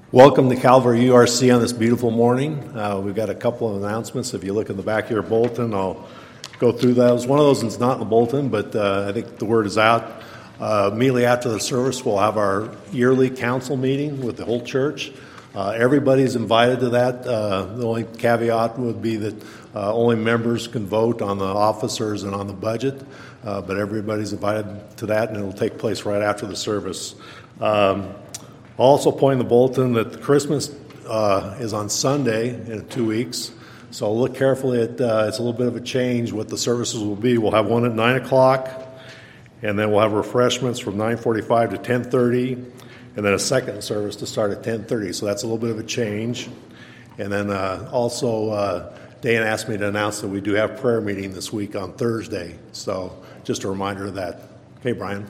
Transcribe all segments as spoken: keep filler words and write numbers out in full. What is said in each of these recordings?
Welcome to Calvary U R C on this beautiful morning. Uh, we've got a couple of announcements. If you look in the back of your bulletin, I'll go through those. One of those is not in the bulletin, but uh, I think the word is out. Uh, immediately after the service, we'll have our yearly council meeting with the whole church. Uh, everybody's invited to that. Uh, the only caveat would be that uh, only members can vote on the officers and on the budget, uh, but everybody's invited to that, and it'll take place right after the service. Um, I'll also point in the bulletin that the Christmas uh, is on Sunday in two weeks, so look carefully at uh, it's a little bit of a change what the services will be. We'll have one at nine o'clock, and then we'll have refreshments from nine forty-five to ten thirty, and then a second service to start at ten thirty, so that's a little bit of a change. And then uh, also, uh, Dan asked me to announce that we do have prayer meeting this week on Thursday, so just a reminder of that. Okay, Brian.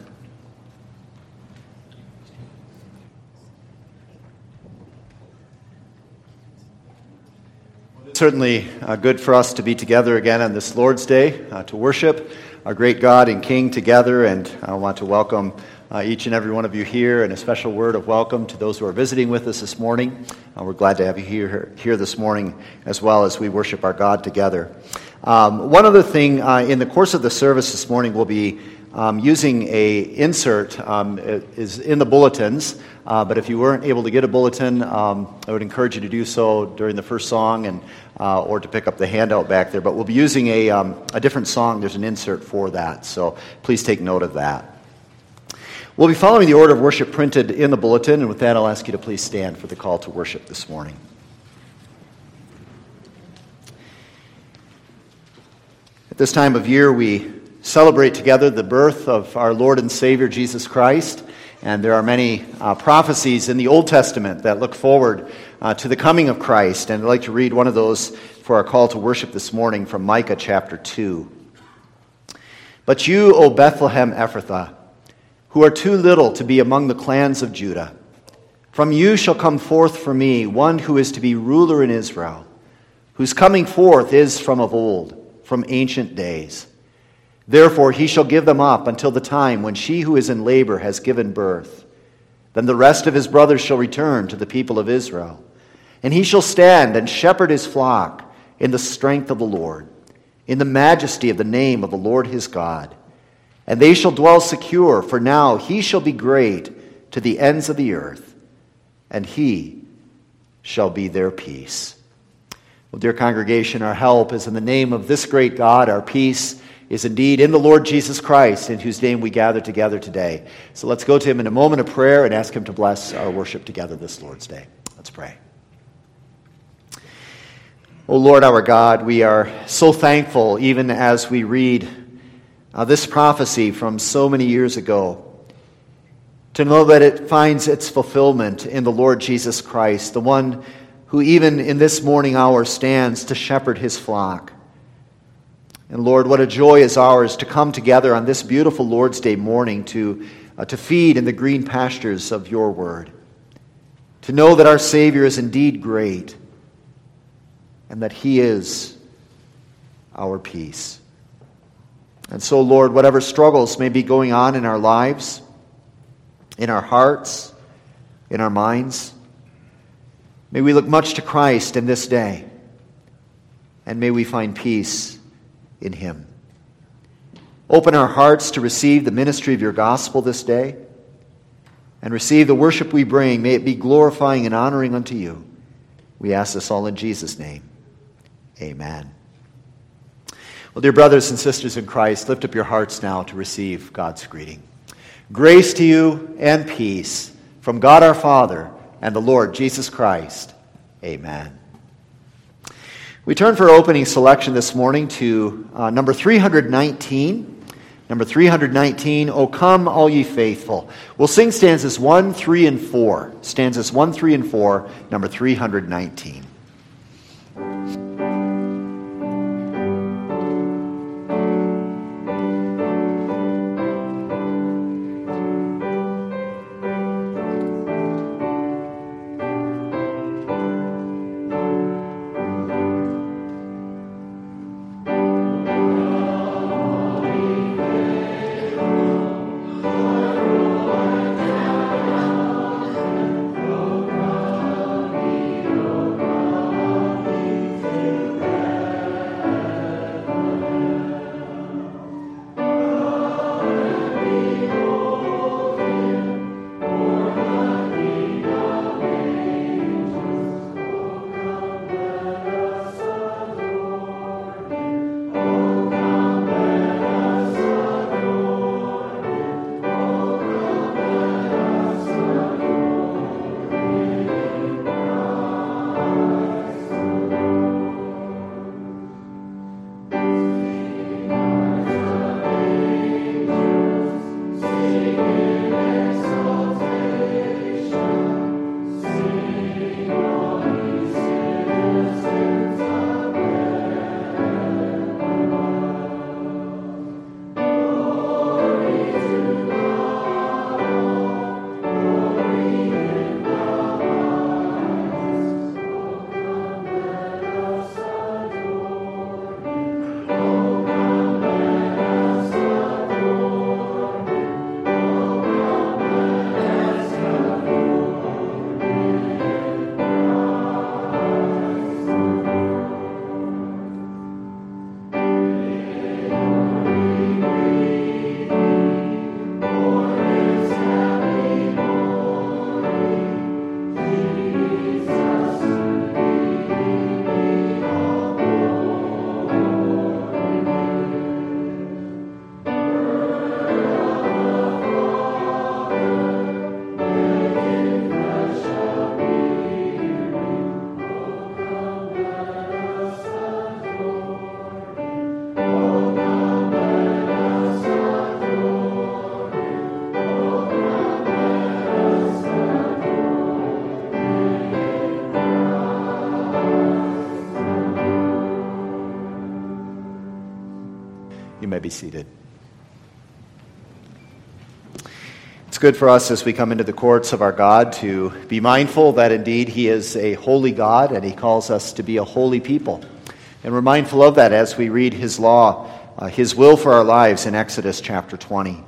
Certainly uh, good for us to be together again on this Lord's Day uh, to worship our great God and King together, and I want to welcome uh, each and every one of you here, and a special word of welcome to those who are visiting with us this morning. Uh, we're glad to have you here, here this morning as well as we worship our God together. Um, one other thing, uh, in the course of the service this morning, we'll be um, using a insert um, it is in the bulletins, uh, but if you weren't able to get a bulletin, um, I would encourage you to do so during the first song and Uh, or to pick up the handout back there. But we'll be using a, um, a different song. There's an insert for that, so please take note of that. We'll be following the order of worship printed in the bulletin, and with that I'll ask you to please stand for the call to worship this morning. At this time of year we celebrate together the birth of our Lord and Savior Jesus Christ, and there are many uh, prophecies in the Old Testament that look forward Uh, to the coming of Christ, and I'd like to read one of those for our call to worship this morning from Micah chapter two. But you, O Bethlehem Ephrathah, who are too little to be among the clans of Judah, from you shall come forth for me one who is to be ruler in Israel, whose coming forth is from of old, from ancient days. Therefore he shall give them up until the time when she who is in labor has given birth. Then the rest of his brothers shall return to the people of Israel. And he shall stand and shepherd his flock in the strength of the Lord, in the majesty of the name of the Lord his God. And they shall dwell secure, for now he shall be great to the ends of the earth, and he shall be their peace. Well, dear congregation, our help is in the name of this great God. Our peace is indeed in the Lord Jesus Christ, in whose name we gather together today. So let's go to him in a moment of prayer and ask him to bless our worship together this Lord's Day. Let's pray. O Lord our God, we are so thankful even as we read uh, this prophecy from so many years ago, to know that it finds its fulfillment in the Lord Jesus Christ, the one who even in this morning hour stands to shepherd his flock. And Lord, what a joy is ours to come together on this beautiful Lord's Day morning to, uh, to feed in the green pastures of your word, to know that our Savior is indeed great, and that he is our peace. And so, Lord, whatever struggles may be going on in our lives, in our hearts, in our minds, may we look much to Christ in this day, and may we find peace in him. Open our hearts to receive the ministry of your gospel this day, and receive the worship we bring. May it be glorifying and honoring unto you. We ask this all in Jesus' name. Amen. Well, dear brothers and sisters in Christ, lift up your hearts now to receive God's greeting. Grace to you and peace from God our Father and the Lord Jesus Christ. Amen. We turn for our opening selection this morning to uh, number three nineteen. Number three nineteen, O come, all ye faithful. We'll sing stanzas one, three, and four. Stanzas one, three, and four, number three nineteen. may be seated. It's good for us as we come into the courts of our God to be mindful that indeed He is a holy God and He calls us to be a holy people. And we're mindful of that as we read His law, uh, His will for our lives in Exodus chapter twenty.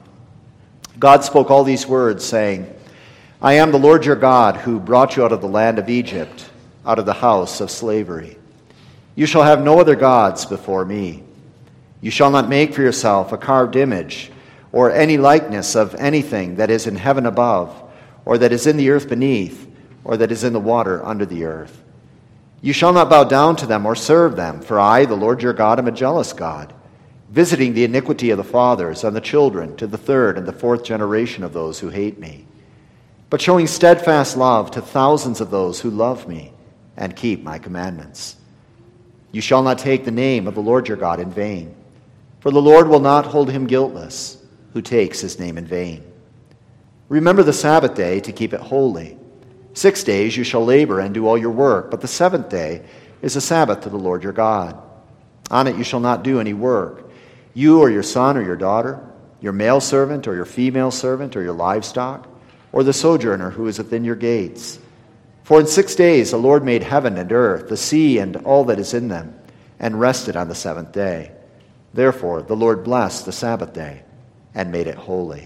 God spoke all these words saying, I am the Lord your God who brought you out of the land of Egypt, out of the house of slavery. You shall have no other gods before me. You shall not make for yourself a carved image or any likeness of anything that is in heaven above, or that is in the earth beneath, or that is in the water under the earth. You shall not bow down to them or serve them, for I, the Lord your God, am a jealous God, visiting the iniquity of the fathers on the children to the third and the fourth generation of those who hate me, but showing steadfast love to thousands of those who love me and keep my commandments. You shall not take the name of the Lord your God in vain, for the Lord will not hold him guiltless who takes his name in vain. Remember the Sabbath day to keep it holy. Six days you shall labor and do all your work, but the seventh day is a Sabbath to the Lord your God. On it you shall not do any work, you or your son or your daughter, your male servant or your female servant or your livestock, or the sojourner who is within your gates. For in six days the Lord made heaven and earth, the sea and all that is in them, and rested on the seventh day. Therefore the Lord blessed the Sabbath day and made it holy.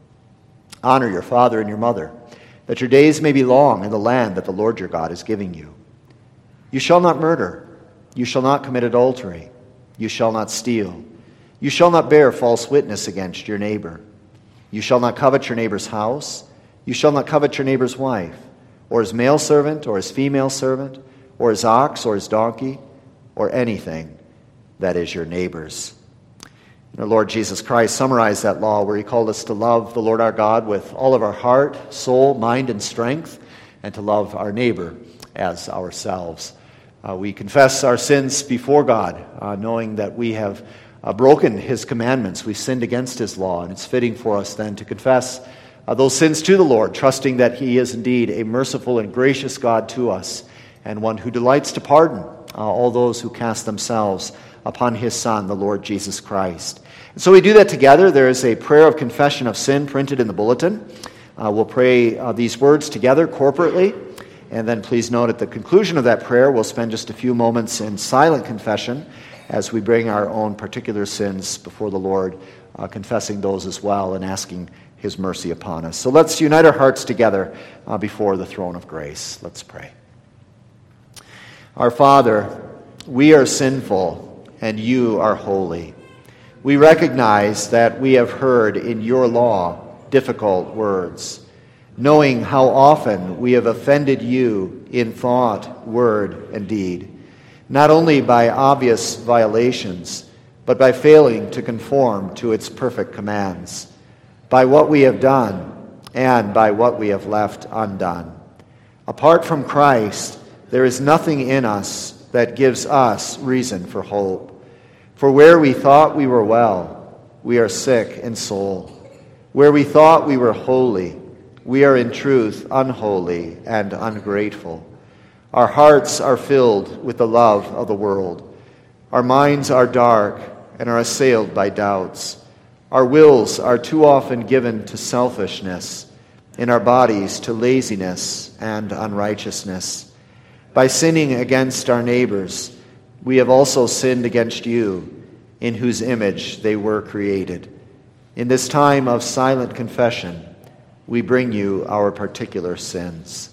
Honor your father and your mother, that your days may be long in the land that the Lord your God is giving you. You shall not murder. You shall not commit adultery. You shall not steal. You shall not bear false witness against your neighbor. You shall not covet your neighbor's house. You shall not covet your neighbor's wife, or his male servant, or his female servant, or his ox, or his donkey, or anything that is your neighbor's. And our Lord Jesus Christ summarized that law where he called us to love the Lord our God with all of our heart, soul, mind, and strength, and to love our neighbor as ourselves. Uh, we confess our sins before God, uh, knowing that we have uh, broken his commandments. We've sinned against his law, and it's fitting for us then to confess uh, those sins to the Lord, trusting that he is indeed a merciful and gracious God to us, and one who delights to pardon uh, all those who cast themselves upon his Son, the Lord Jesus Christ. And so we do that together. There is a prayer of confession of sin printed in the bulletin. Uh, we'll pray uh, these words together corporately. And then please note at the conclusion of that prayer, we'll spend just a few moments in silent confession as we bring our own particular sins before the Lord, uh, confessing those as well and asking his mercy upon us. So let's unite our hearts together uh, before the throne of grace. Let's pray. Our Father, we are sinful and you are holy. We recognize that we have heard in your law difficult words, knowing how often we have offended you in thought, word, and deed, not only by obvious violations, but by failing to conform to its perfect commands, by what we have done and by what we have left undone. Apart from Christ, there is nothing in us that gives us reason for hope. For where we thought we were well, we are sick in soul. Where we thought we were holy, we are in truth unholy and ungrateful. Our hearts are filled with the love of the world. Our minds are dark and are assailed by doubts. Our wills are too often given to selfishness, in our bodies to laziness and unrighteousness. By sinning against our neighbors, we have also sinned against you, in whose image they were created. In this time of silent confession, we bring you our particular sins.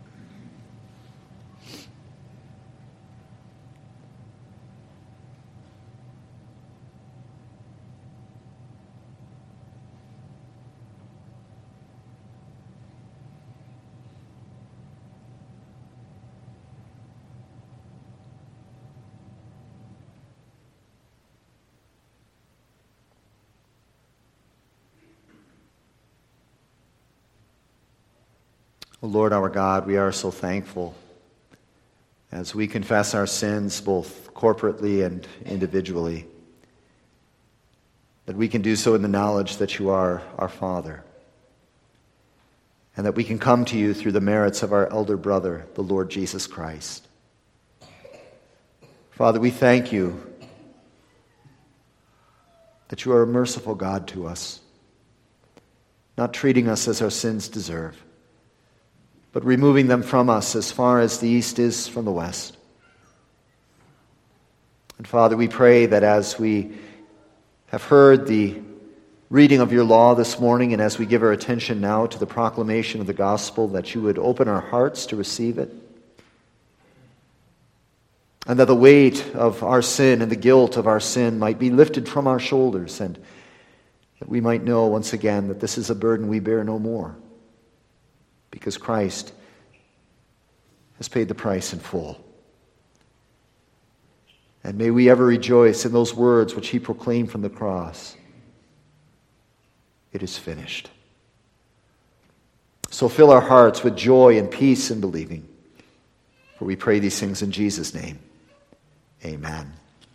O Lord our God, we are so thankful as we confess our sins both corporately and individually, that we can do so in the knowledge that you are our Father, and that we can come to you through the merits of our elder brother, the Lord Jesus Christ. Father, we thank you that you are a merciful God to us, not treating us as our sins deserve, but removing them from us as far as the east is from the west. And Father, we pray that as we have heard the reading of your law this morning, and as we give our attention now to the proclamation of the gospel, that you would open our hearts to receive it, and that the weight of our sin and the guilt of our sin might be lifted from our shoulders, and that we might know once again that this is a burden we bear no more, because Christ has paid the price in full. And may we ever rejoice in those words which he proclaimed from the cross: it is finished. So fill our hearts with joy and peace in believing. For we pray these things in Jesus' name. Amen.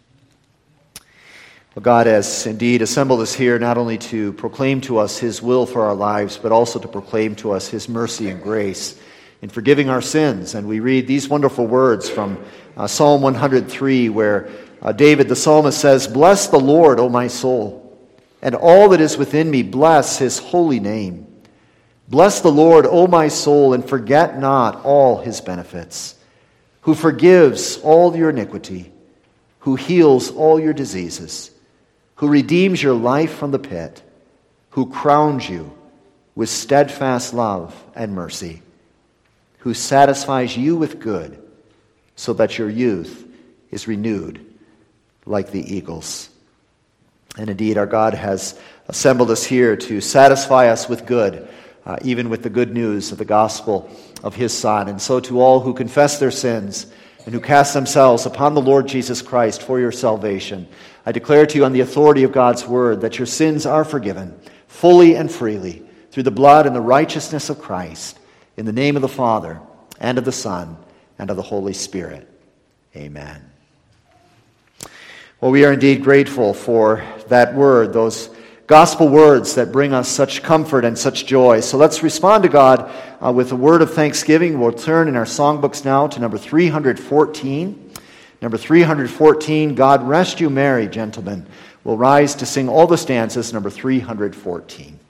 Well, God has indeed assembled us here not only to proclaim to us his will for our lives, but also to proclaim to us his mercy and grace in forgiving our sins. And we read these wonderful words from uh, Psalm one hundred three, where uh, David the psalmist says, "Bless the Lord, O my soul, and all that is within me, bless his holy name. Bless the Lord, O my soul, and forget not all his benefits, who forgives all your iniquity, who heals all your diseases, who redeems your life from the pit, who crowns you with steadfast love and mercy, who satisfies you with good, so that your youth is renewed like the eagles." And indeed, our God has assembled us here to satisfy us with good, uh, even with the good news of the gospel of his Son. And so to all who confess their sins and who cast themselves upon the Lord Jesus Christ for your salvation, I declare to you on the authority of God's word that your sins are forgiven fully and freely through the blood and the righteousness of Christ, in the name of the Father, and of the Son, and of the Holy Spirit. Amen. Well, we are indeed grateful for that word, those gospel words that bring us such comfort and such joy. So let's respond to God uh, with a word of thanksgiving. We'll turn in our songbooks now to number three hundred fourteen. Number three hundred fourteen, "God Rest You Merry, Gentlemen." We'll rise to sing all the stanzas, number three hundred fourteen.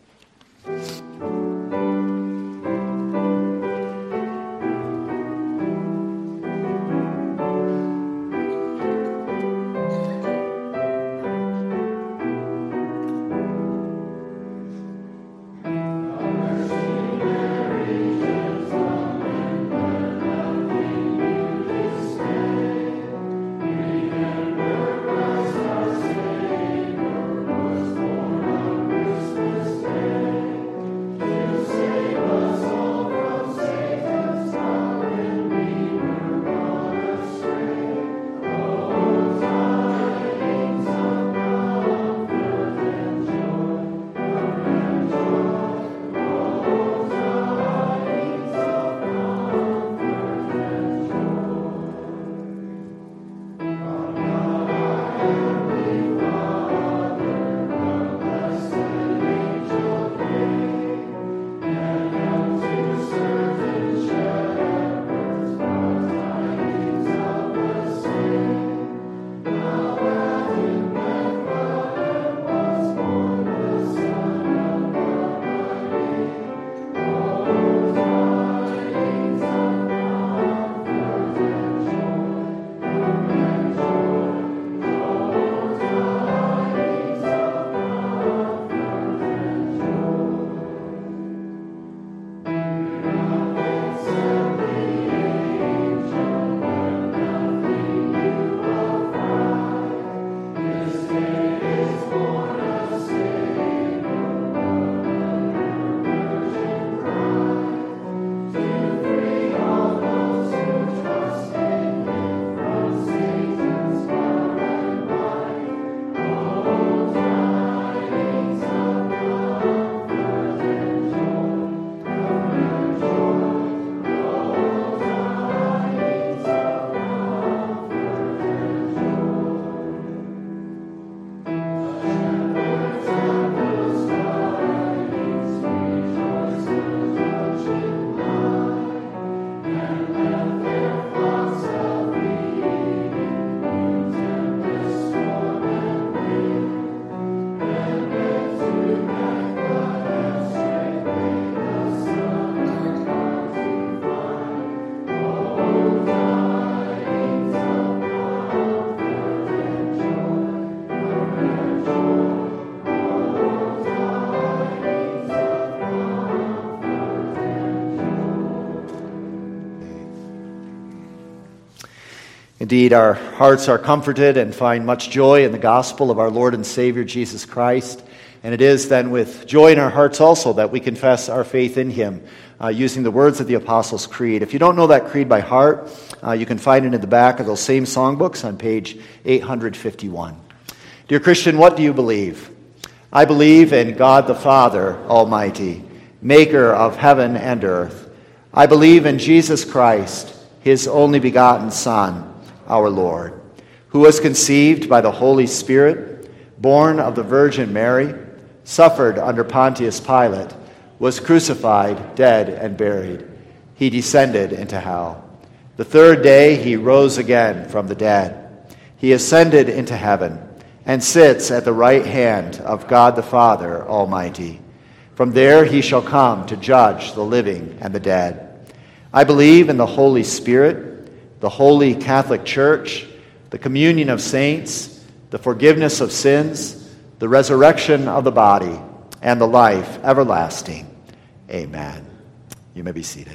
Indeed, our hearts are comforted and find much joy in the gospel of our Lord and Savior Jesus Christ. And it is then with joy in our hearts also that we confess our faith in him uh, using the words of the Apostles' Creed. If you don't know that creed by heart, uh, you can find it in the back of those same songbooks on page eight hundred fifty-one. Dear Christian, what do you believe? I believe in God the Father Almighty, maker of heaven and earth. I believe in Jesus Christ, his only begotten Son, our Lord, who was conceived by the Holy Spirit, born of the Virgin Mary, suffered under Pontius Pilate, was crucified, dead, and buried. He descended into hell. The third day he rose again from the dead. He ascended into heaven and sits at the right hand of God the Father Almighty. From there he shall come to judge the living and the dead. I believe in the Holy Spirit, the Holy Catholic Church, the communion of saints, the forgiveness of sins, the resurrection of the body, and the life everlasting. Amen. You may be seated.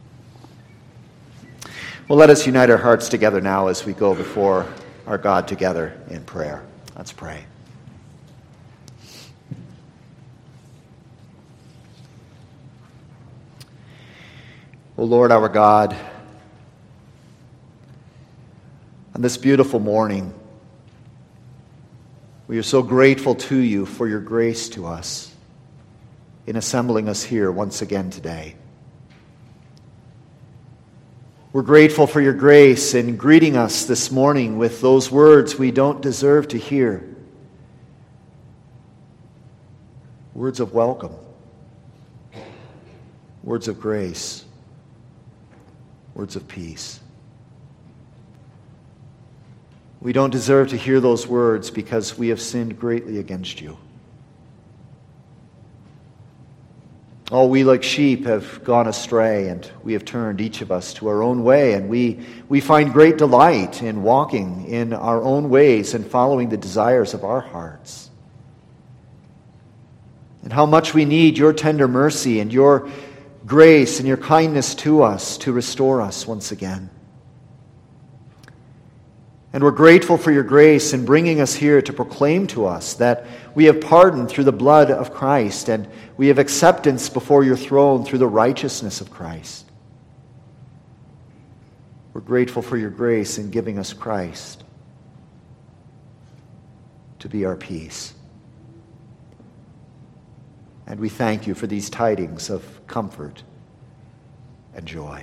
Well, let us unite our hearts together now as we go before our God together in prayer. Let's pray. O Lord, our God, on this beautiful morning, we are so grateful to you for your grace to us in assembling us here once again today. We're grateful for your grace in greeting us this morning with those words we don't deserve to hear. Words of welcome. Words of grace. Words of peace. We don't deserve to hear those words because we have sinned greatly against you. All we like sheep have gone astray, and we have turned each of us to our own way, and we, we find great delight in walking in our own ways and following the desires of our hearts. And how much we need your tender mercy and your grace and your kindness to us to restore us once again. And we're grateful for your grace in bringing us here to proclaim to us that we have pardon through the blood of Christ, and we have acceptance before your throne through the righteousness of Christ. We're grateful for your grace in giving us Christ to be our peace. And we thank you for these tidings of comfort and joy.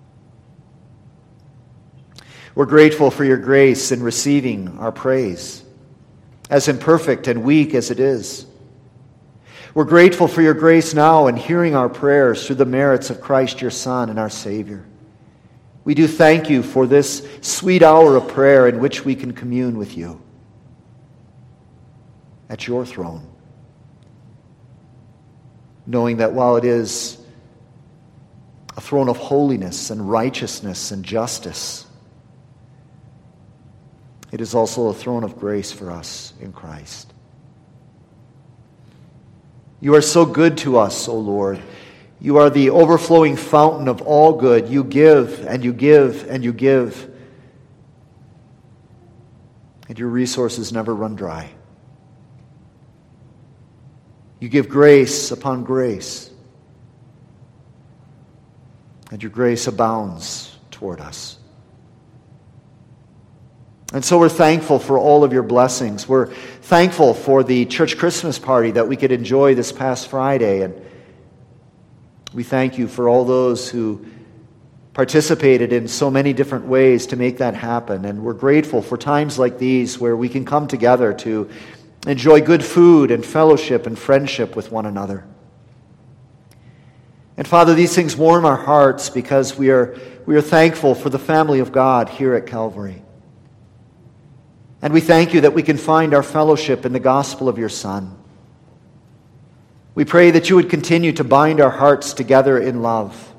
We're grateful for your grace in receiving our praise, as imperfect and weak as it is. We're grateful for your grace now in hearing our prayers through the merits of Christ your Son and our Savior. We do thank you for this sweet hour of prayer in which we can commune with you at your throne, knowing that while it is a throne of holiness and righteousness and justice, it is also a throne of grace for us in Christ. You are so good to us, O Lord. You are the overflowing fountain of all good. You give and you give and you give. And your resources never run dry. You give grace upon grace. And your grace abounds toward us. And so we're thankful for all of your blessings. We're thankful for the church Christmas party that we could enjoy this past Friday. And we thank you for all those who participated in so many different ways to make that happen. And we're grateful for times like these where we can come together to enjoy good food and fellowship and friendship with one another. And Father, these things warm our hearts because we are, we are thankful for the family of God here at Calvary. And we thank you that we can find our fellowship in the gospel of your Son. We pray that you would continue to bind our hearts together in love,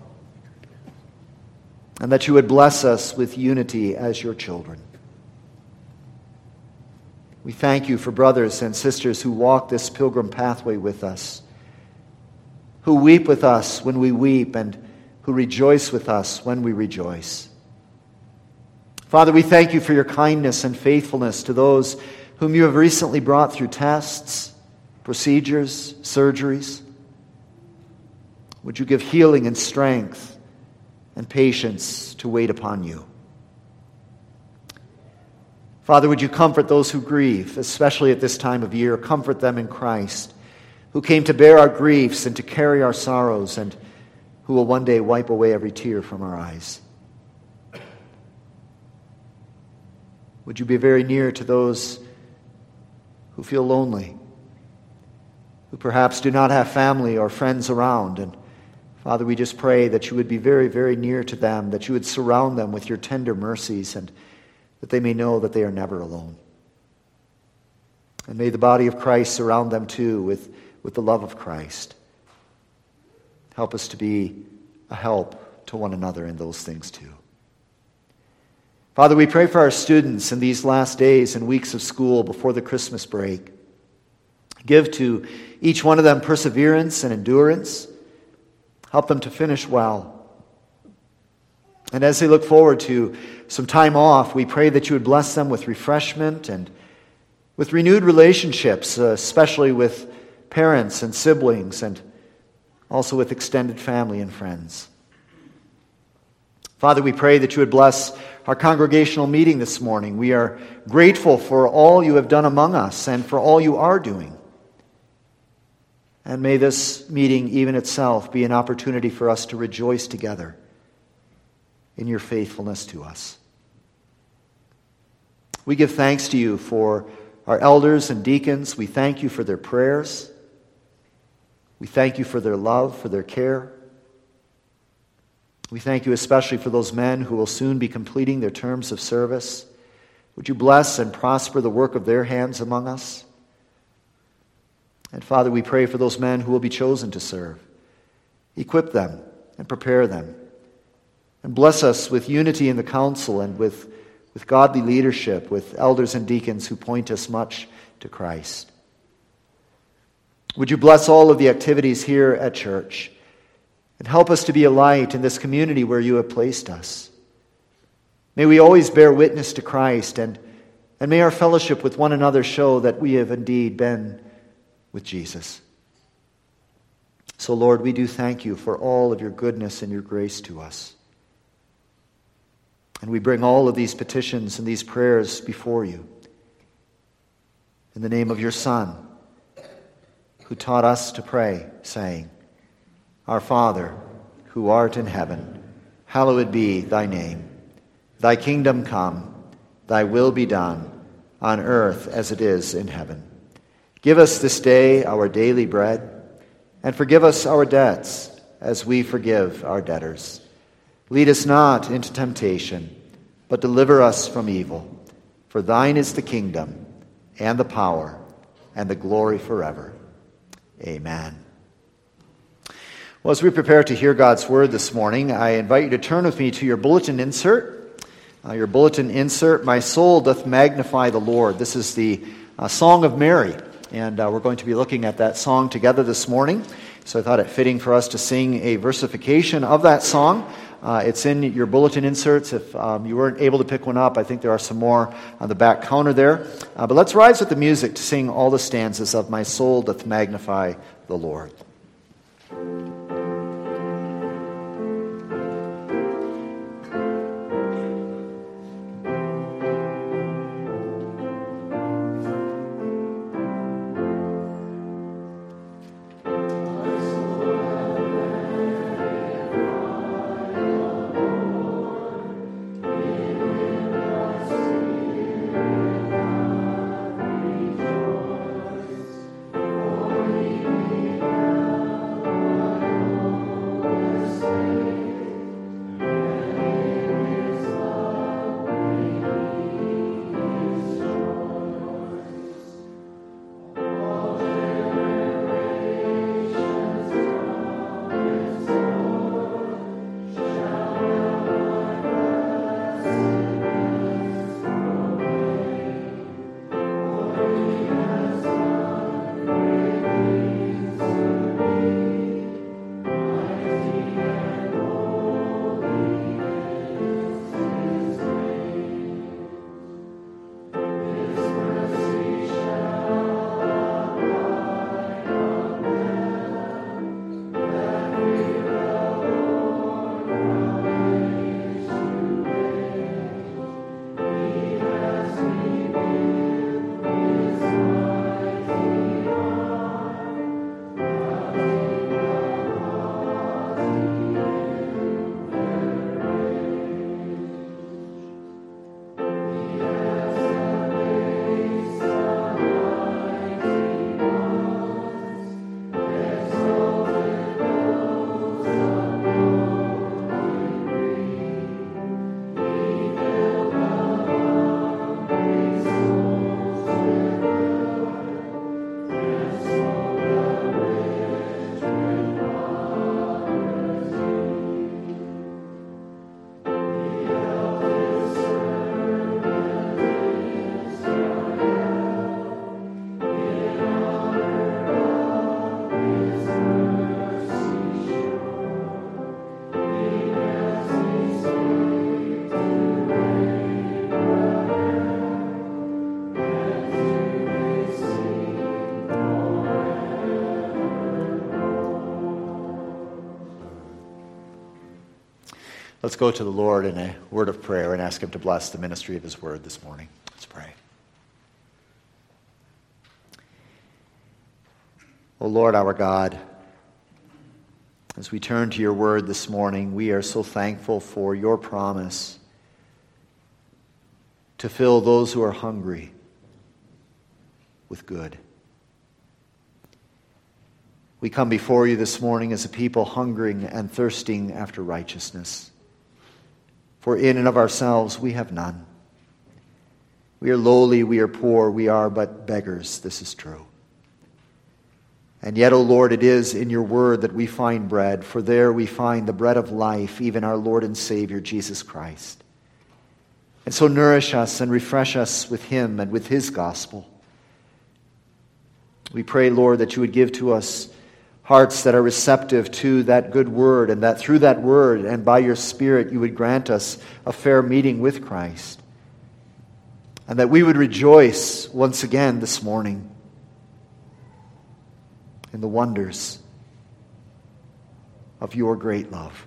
and that you would bless us with unity as your children. We thank you for brothers and sisters who walk this pilgrim pathway with us, who weep with us when we weep, and who rejoice with us when we rejoice. Father, we thank you for your kindness and faithfulness to those whom you have recently brought through tests, procedures, surgeries. Would you give healing and strength and patience to wait upon you? Father, would you comfort those who grieve, especially at this time of year. Comfort them in Christ, who came to bear our griefs and to carry our sorrows, and who will one day wipe away every tear from our eyes. Would you be very near to those who feel lonely, who perhaps do not have family or friends around? And Father, we just pray that you would be very, very near to them, that you would surround them with your tender mercies, and that they may know that they are never alone. And may the body of Christ surround them too with, with the love of Christ. Help us to be a help to one another in those things too. Father, we pray for our students in these last days and weeks of school before the Christmas break. Give to each one of them perseverance and endurance. Help them to finish well. And as they look forward to some time off, we pray that you would bless them with refreshment and with renewed relationships, uh, especially with parents and siblings, and also with extended family and friends. Father, we pray that you would bless our congregational meeting this morning. We are grateful for all you have done among us and for all you are doing. And may this meeting even itself be an opportunity for us to rejoice together in your faithfulness to us. We give thanks to you for our elders and deacons. We thank you for their prayers. We thank you for their love, for their care. We thank you especially for those men who will soon be completing their terms of service. Would you bless and prosper the work of their hands among us? And Father, we pray for those men who will be chosen to serve. Equip them and prepare them. And bless us with unity in the council and with, with godly leadership, with elders and deacons who point us much to Christ. Would you bless all of the activities here at church and help us to be a light in this community where you have placed us. May we always bear witness to Christ, and, and may our fellowship with one another show that we have indeed been with Jesus. So, Lord, we do thank you for all of your goodness and your grace to us. And we bring all of these petitions and these prayers before you in the name of your Son, who taught us to pray, saying, Our Father, who art in heaven, hallowed be thy name. Thy kingdom come, thy will be done, on earth as it is in heaven. Give us this day our daily bread, and forgive us our debts, as we forgive our debtors. Lead us not into temptation, but deliver us from evil. For thine is the kingdom, and the power, and the glory forever. Amen. Well, as we prepare to hear God's word this morning, I invite you to turn with me to your bulletin insert. Uh, your bulletin insert, My Soul Doth Magnify the Lord. This is the uh, Song of Mary, and uh, we're going to be looking at that song together this morning. So I thought it fitting for us to sing a versification of that song. Uh, it's in your bulletin inserts. If um, you weren't able to pick one up, I think there are some more on the back counter there. Uh, but let's rise with the music to sing all the stanzas of My Soul Doth Magnify the Lord. Let's go to the Lord in a word of prayer and ask Him to bless the ministry of His word this morning. Let's pray. O Lord, our God, as we turn to your word this morning, we are so thankful for your promise to fill those who are hungry with good. We come before you this morning as a people hungering and thirsting after righteousness. For in and of ourselves we have none. We are lowly, we are poor, we are but beggars, this is true. And yet, O Lord, it is in your word that we find bread, for there we find the bread of life, even our Lord and Savior, Jesus Christ. And so nourish us and refresh us with him and with his gospel. We pray, Lord, that you would give to us hearts that are receptive to that good word, and that through that word and by your Spirit you would grant us a fair meeting with Christ. And that we would rejoice once again this morning in the wonders of your great love.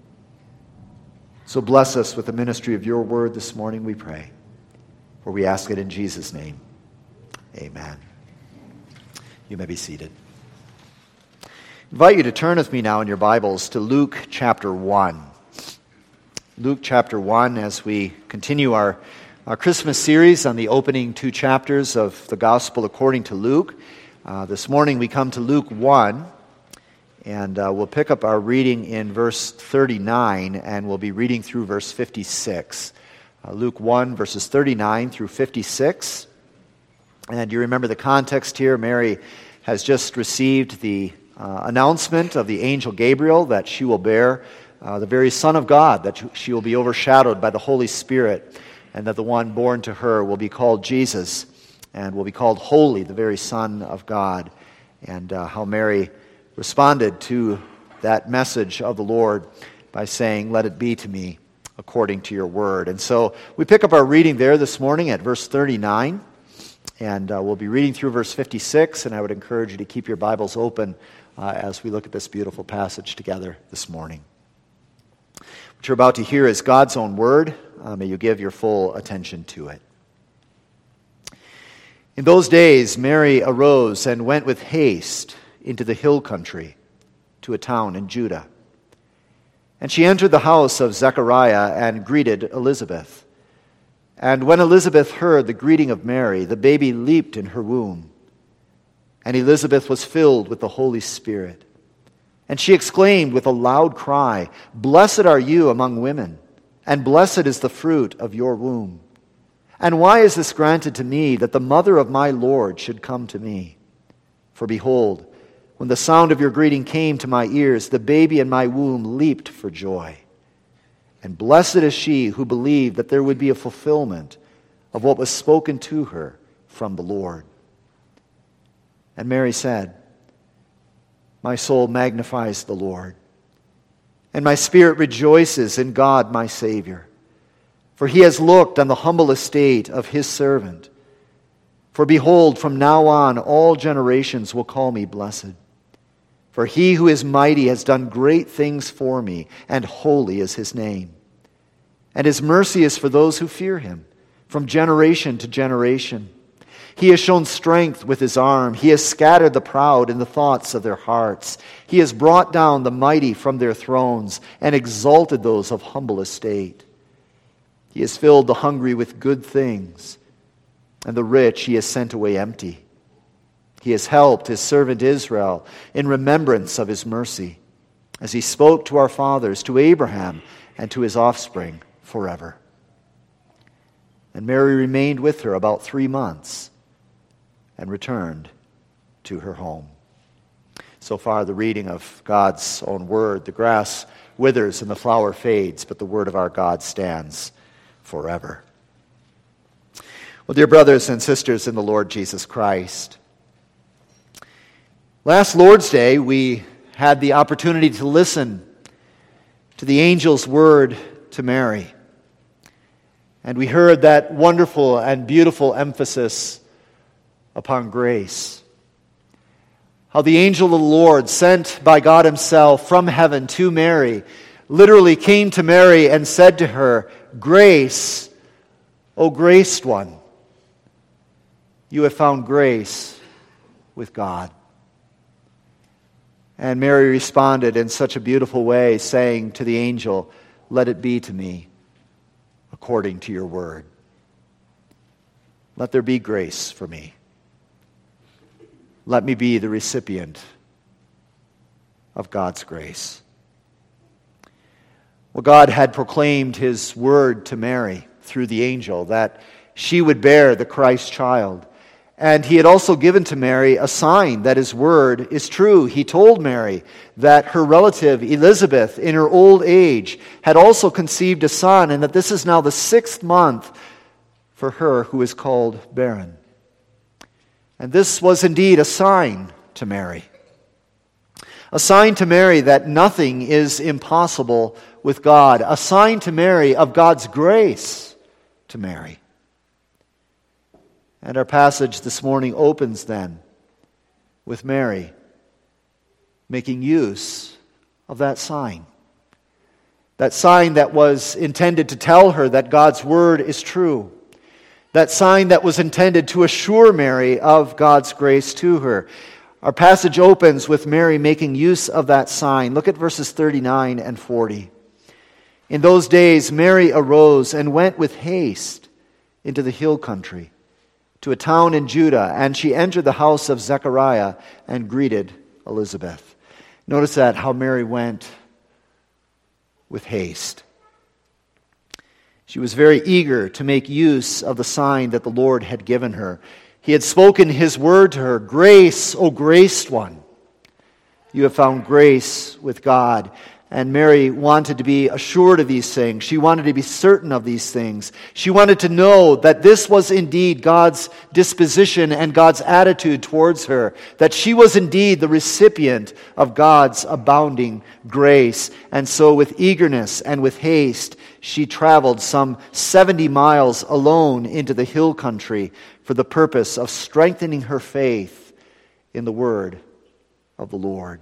So bless us with the ministry of your word this morning, we pray. For we ask it in Jesus' name. Amen. You may be seated. I invite you to turn with me now in your Bibles to Luke chapter one. Luke chapter one, as we continue our, our Christmas series on the opening two chapters of the Gospel according to Luke. Uh, this morning we come to Luke one, and uh, we'll pick up our reading in verse thirty-nine, and we'll be reading through verse fifty-six. Uh, Luke one, verses thirty-nine through fifty-six. And you remember the context here. Mary has just received the Uh, announcement of the angel Gabriel that she will bear uh, the very Son of God, that she will be overshadowed by the Holy Spirit, and that the one born to her will be called Jesus and will be called Holy, the very Son of God. And uh, how Mary responded to that message of the Lord by saying, "Let it be to me according to your word." And so we pick up our reading there this morning at verse thirty-nine. And uh, we'll be reading through verse fifty-six, and I would encourage you to keep your Bibles open uh, as we look at this beautiful passage together this morning. What you're about to hear is God's own word. Uh, may you give your full attention to it. In those days, Mary arose and went with haste into the hill country to a town in Judah. And she entered the house of Zechariah and greeted Elizabeth. And when Elizabeth heard the greeting of Mary, the baby leaped in her womb. And Elizabeth was filled with the Holy Spirit. And she exclaimed with a loud cry, "Blessed are you among women, and blessed is the fruit of your womb. And why is this granted to me, that the mother of my Lord should come to me? For behold, when the sound of your greeting came to my ears, the baby in my womb leaped for joy. And blessed is she who believed that there would be a fulfillment of what was spoken to her from the Lord." And Mary said, "My soul magnifies the Lord, and my spirit rejoices in God my Savior. For he has looked on the humble estate of his servant. For behold, from now on all generations will call me blessed. For he who is mighty has done great things for me, and holy is his name. And his mercy is for those who fear him, from generation to generation. He has shown strength with his arm. He has scattered the proud in the thoughts of their hearts. He has brought down the mighty from their thrones and exalted those of humble estate. He has filled the hungry with good things, and the rich he has sent away empty. He has helped his servant Israel in remembrance of his mercy, as he spoke to our fathers, to Abraham, and to his offspring forever. And Mary remained with her about three months and returned to her home. So far, the reading of God's own word. The grass withers and the flower fades, but the word of our God stands forever. Well, dear brothers and sisters in the Lord Jesus Christ, last Lord's Day, we had the opportunity to listen to the angel's word to Mary. And we heard that wonderful and beautiful emphasis upon grace. How the angel of the Lord, sent by God himself from heaven to Mary, literally came to Mary and said to her, "Grace, O graced one, you have found grace with God." And Mary responded in such a beautiful way, saying to the angel, "Let it be to me according to your word. Let there be grace for me. Let me be the recipient of God's grace." Well, God had proclaimed his word to Mary through the angel, that she would bear the Christ child. And he had also given to Mary a sign that his word is true. He told Mary that her relative Elizabeth, in her old age, had also conceived a son, and that this is now the sixth month for her who is called barren. And this was indeed a sign to Mary. A sign to Mary that nothing is impossible with God. A sign to Mary of God's grace to Mary. And our passage this morning opens then with Mary making use of that sign. That sign that was intended to tell her that God's word is true. That sign that was intended to assure Mary of God's grace to her. Our passage opens with Mary making use of that sign. Look at verses thirty-nine and forty. "In those days Mary arose and went with haste into the hill country, to a town in Judah, and she entered the house of Zechariah and greeted Elizabeth." Notice that, how Mary went with haste. She was very eager to make use of the sign that the Lord had given her. He had spoken his word to her, "Grace, O graced one, you have found grace with God." And Mary wanted to be assured of these things. She wanted to be certain of these things. She wanted to know that this was indeed God's disposition and God's attitude towards her. That she was indeed the recipient of God's abounding grace. And so with eagerness and with haste, she traveled some seventy miles alone into the hill country for the purpose of strengthening her faith in the word of the Lord.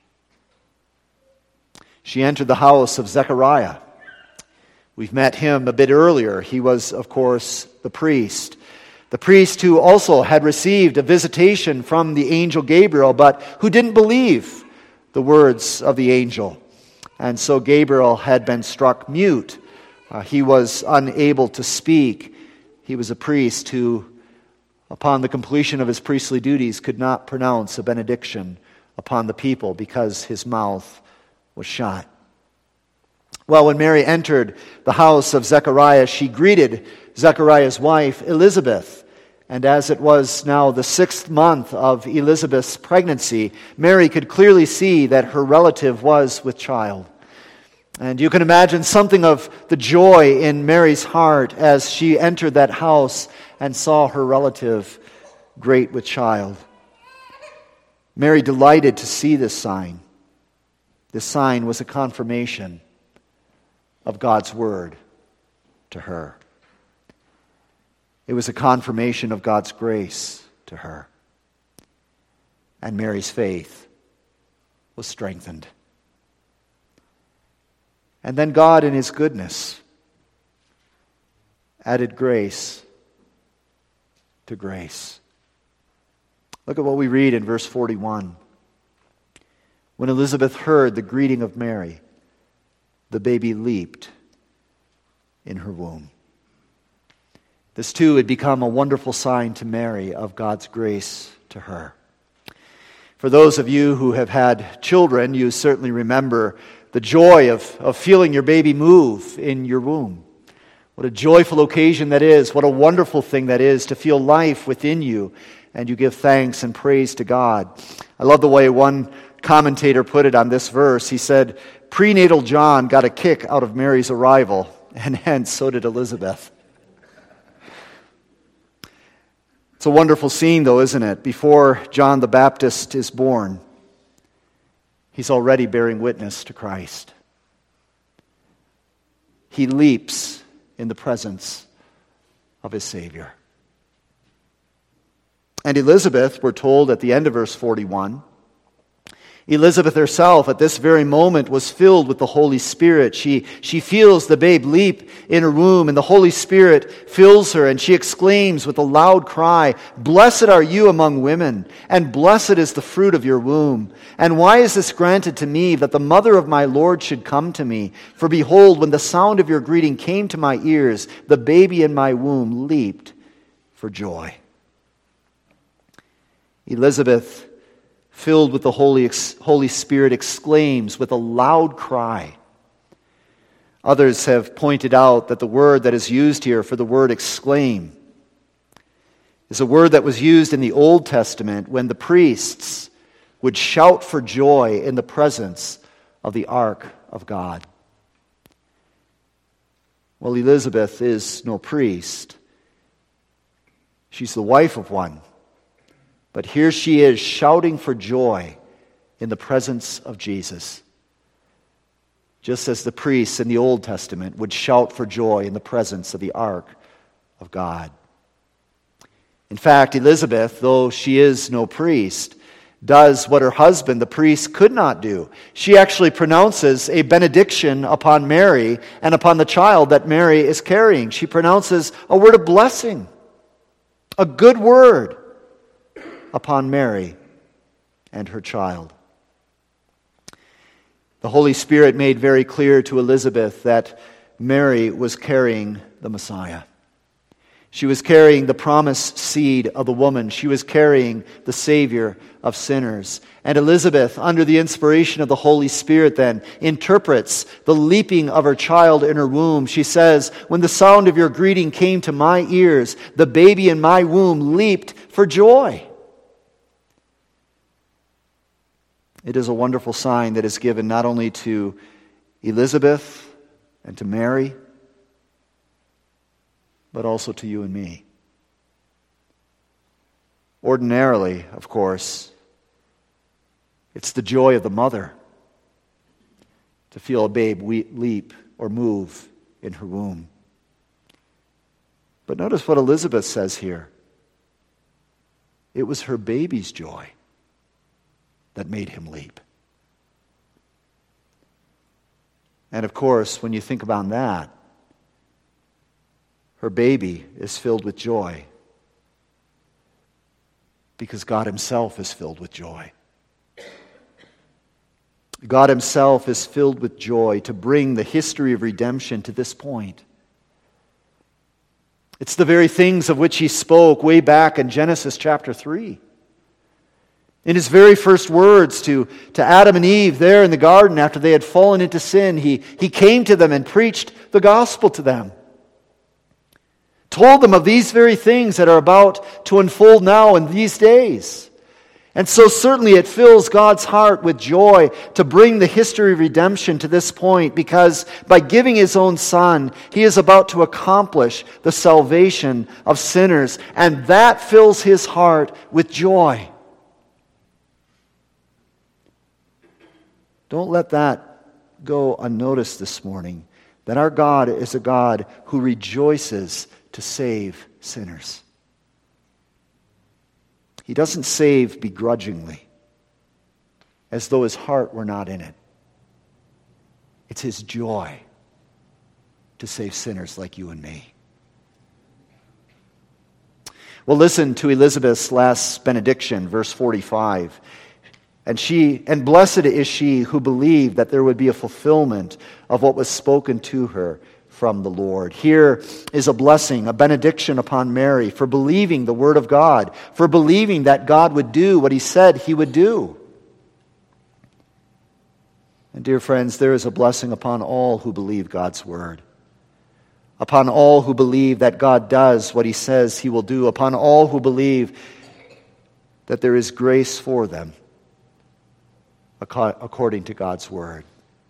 She entered the house of Zechariah. We've met him a bit earlier. He was, of course, the priest. The priest who also had received a visitation from the angel Gabriel, but who didn't believe the words of the angel. And so Gabriel had been struck mute. Uh, he was unable to speak. He was a priest who, upon the completion of his priestly duties, could not pronounce a benediction upon the people because his mouth was shut. Well, when Mary entered the house of Zechariah, she greeted Zechariah's wife, Elizabeth. And as it was now the sixth month of Elizabeth's pregnancy, Mary could clearly see that her relative was with child. And you can imagine something of the joy in Mary's heart as she entered that house and saw her relative great with child. Mary delighted to see this sign. This sign was a confirmation of God's word to her. It was a confirmation of God's grace to her. And Mary's faith was strengthened. And then God, in his goodness, added grace to grace. Look at what we read in verse forty-one. When Elizabeth heard the greeting of Mary, the baby leaped in her womb. This too had become a wonderful sign to Mary of God's grace to her. For those of you who have had children, you certainly remember the joy of, of feeling your baby move in your womb. What a joyful occasion that is. What a wonderful thing that is to feel life within you, and you give thanks and praise to God. I love the way one commentator put it on this verse. He said, prenatal John got a kick out of Mary's arrival, and hence so did Elizabeth. It's a wonderful scene, though, isn't it? Before John the Baptist is born, he's already bearing witness to Christ. He leaps in the presence of his Savior. And Elizabeth, we're told at the end of verse forty-one, Elizabeth herself at this very moment was filled with the Holy Spirit. She, she feels the babe leap in her womb, and the Holy Spirit fills her, and she exclaims with a loud cry, "Blessed are you among women, and blessed is the fruit of your womb. And why is this granted to me, that the mother of my Lord should come to me? For behold, when the sound of your greeting came to my ears, the baby in my womb leaped for joy." Elizabeth, filled with the Holy, Holy Spirit, exclaims with a loud cry. Others have pointed out that the word that is used here for the word exclaim is a word that was used in the Old Testament when the priests would shout for joy in the presence of the ark of God. Well, Elizabeth is no priest. She's the wife of one. But here she is shouting for joy in the presence of Jesus, just as the priests in the Old Testament would shout for joy in the presence of the ark of God. In fact, Elizabeth, though she is no priest, does what her husband, the priest, could not do. She actually pronounces a benediction upon Mary and upon the child that Mary is carrying. She pronounces a word of blessing, a good word upon Mary and her child. The Holy Spirit made very clear to Elizabeth that Mary was carrying the Messiah. She was carrying the promised seed of the woman. She was carrying the Savior of sinners. And Elizabeth, under the inspiration of the Holy Spirit then, interprets the leaping of her child in her womb. She says, "When the sound of your greeting came to my ears, the baby in my womb leaped for joy." It is a wonderful sign that is given not only to Elizabeth and to Mary, but also to you and me. Ordinarily, of course, it's the joy of the mother to feel a babe leap or move in her womb. But notice what Elizabeth says here. It was her baby's joy that made him leap. And of course, when you think about that, her baby is filled with joy because God himself is filled with joy. God himself is filled with joy to bring the history of redemption to this point. It's the very things of which he spoke way back in Genesis chapter three. In his very first words to, to Adam and Eve there in the garden after they had fallen into sin, he, he came to them and preached the gospel to them. Told them of these very things that are about to unfold now in these days. And so certainly it fills God's heart with joy to bring the history of redemption to this point, because by giving his own Son, he is about to accomplish the salvation of sinners, and that fills his heart with joy. Don't let that go unnoticed this morning, that our God is a God who rejoices to save sinners. He doesn't save begrudgingly, as though his heart were not in it. It's his joy to save sinners like you and me. Well, listen to Elizabeth's last benediction, verse forty-five. And she, and blessed is she who believed that there would be a fulfillment of what was spoken to her from the Lord. Here is a blessing, a benediction upon Mary for believing the word of God, for believing that God would do what he said he would do. And dear friends, there is a blessing upon all who believe God's word, upon all who believe that God does what he says he will do, upon all who believe that there is grace for them according to God's word.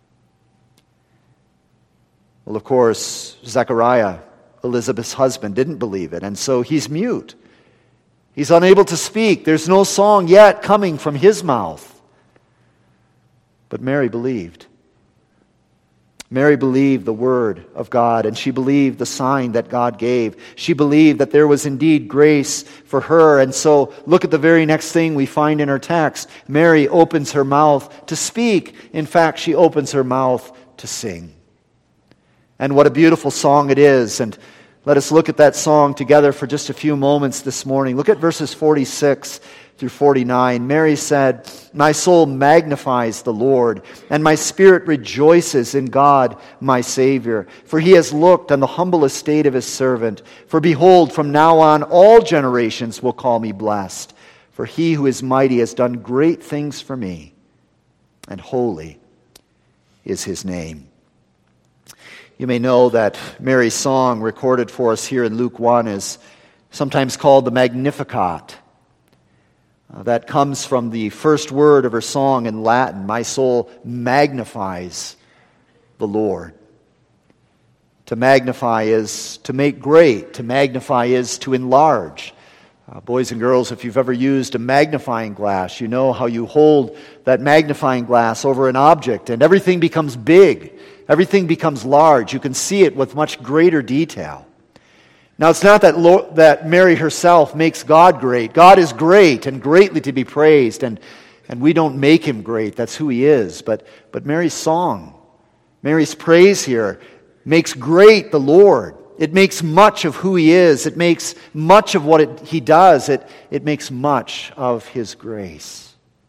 Well, of course, Zechariah, Elizabeth's husband, didn't believe it, and so he's mute. He's unable to speak. There's no song yet coming from his mouth. But Mary believed. Mary believed the word of God, and she believed the sign that God gave. She believed that there was indeed grace for her. And so look at the very next thing we find in our text. Mary opens her mouth to speak. In fact, she opens her mouth to sing. And what a beautiful song it is. And let us look at that song together for just a few moments this morning. Look at verses forty-six through forty-nine. Mary said, "My soul magnifies the Lord, and my spirit rejoices in God my Savior. For he has looked on the humble estate of his servant. For behold, from now on all generations will call me blessed. For he who is mighty has done great things for me, and holy is his name." You may know that Mary's song recorded for us here in Luke one is sometimes called the Magnificat. Uh, that comes from the first word of her song in Latin. My soul magnifies the Lord. To magnify is to make great. To magnify is to enlarge. Uh, boys and girls, if you've ever used a magnifying glass, you know how you hold that magnifying glass over an object and everything becomes big. Everything becomes large. You can see it with much greater detail. Now, it's not that Lo- that Mary herself makes God great. God is great and greatly to be praised, and, and we don't make him great. That's who he is. But, but Mary's song, Mary's praise here makes great the Lord. It makes much of who he is. It makes much of what it, he does. It, it makes much of his grace.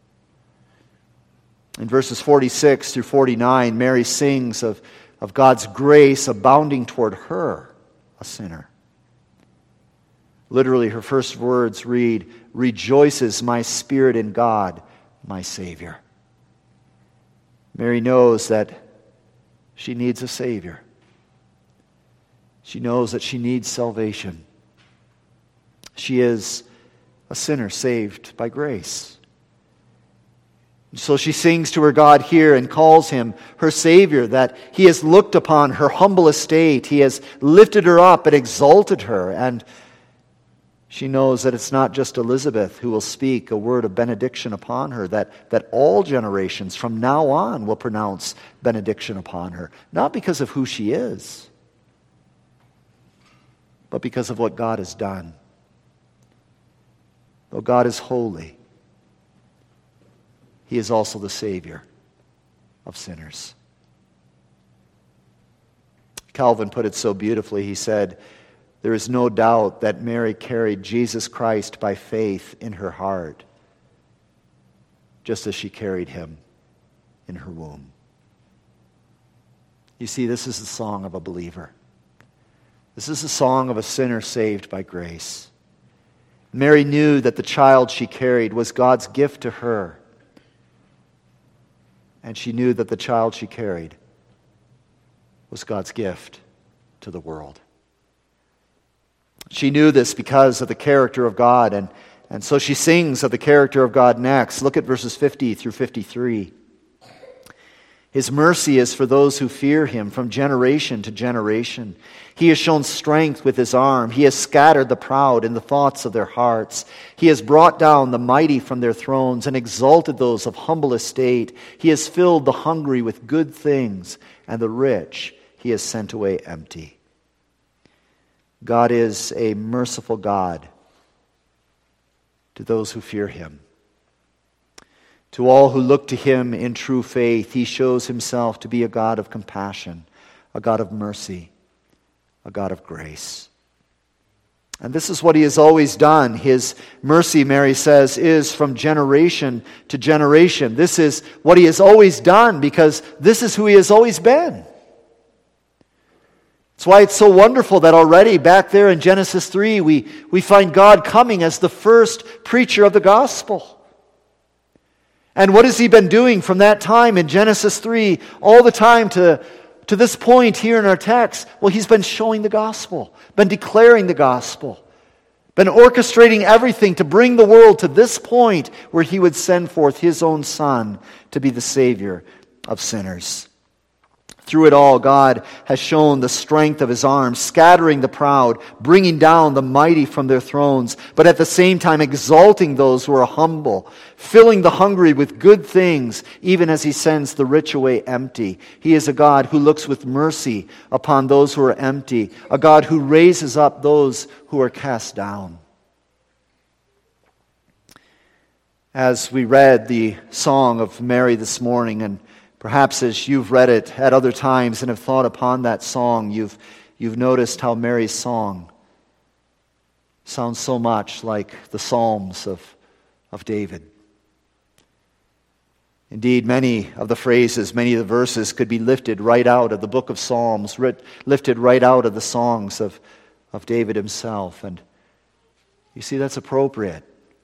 In verses forty-six through forty-nine, Mary sings of, of God's grace abounding toward her, a sinner. Literally, her first words read, "Rejoices my spirit in God, my Savior." Mary knows that she needs a Savior. She knows that she needs salvation. She is a sinner saved by grace. So she sings to her God here and calls him her Savior, that he has looked upon her humble estate. He has lifted her up and exalted her. And she knows that it's not just Elizabeth who will speak a word of benediction upon her, that, that all generations from now on will pronounce benediction upon her. Not because of who she is, but because of what God has done. Though God is holy, he is also the Savior of sinners. Calvin put it so beautifully. He said, "There is no doubt that Mary carried Jesus Christ by faith in her heart, just as she carried him in her womb." You see, this is the song of a believer. This is the song of a sinner saved by grace. Mary knew that the child she carried was God's gift to her. And she knew that the child she carried was God's gift to the world. She knew this because of the character of God, and, and so she sings of the character of God next. Look at verses fifty through fifty-three. His mercy is for those who fear him from generation to generation. He has shown strength with his arm. He has scattered the proud in the thoughts of their hearts. He has brought down the mighty from their thrones and exalted those of humble estate. He has filled the hungry with good things, and the rich he has sent away empty. God is a merciful God to those who fear him. To all who look to him in true faith, he shows himself to be a God of compassion, a God of mercy, a God of grace. And this is what he has always done. His mercy, Mary says, is from generation to generation. This is what he has always done because this is who he has always been. That's why it's so wonderful that already back there in Genesis three, we, we find God coming as the first preacher of the gospel. And what has he been doing from that time in Genesis three all the time to, to this point here in our text? Well, he's been showing the gospel, been declaring the gospel, been orchestrating everything to bring the world to this point where he would send forth his own Son to be the Savior of sinners. Through it all, God has shown the strength of his arm, scattering the proud, bringing down the mighty from their thrones, but at the same time exalting those who are humble, filling the hungry with good things, even as he sends the rich away empty. He is a God who looks with mercy upon those who are empty, a God who raises up those who are cast down. As we read the song of Mary this morning, and perhaps as you've read it at other times and have thought upon that song, you've, you've noticed how Mary's song sounds so much like the Psalms of, of David. Indeed, many of the phrases, many of the verses could be lifted right out of the book of Psalms, writ, lifted right out of the songs of, of David himself. And you see, that's appropriate.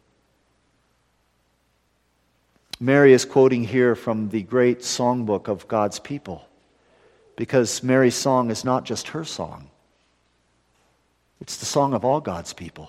Mary is quoting here from the great songbook of God's people, because Mary's song is not just her song. It's the song of all God's people.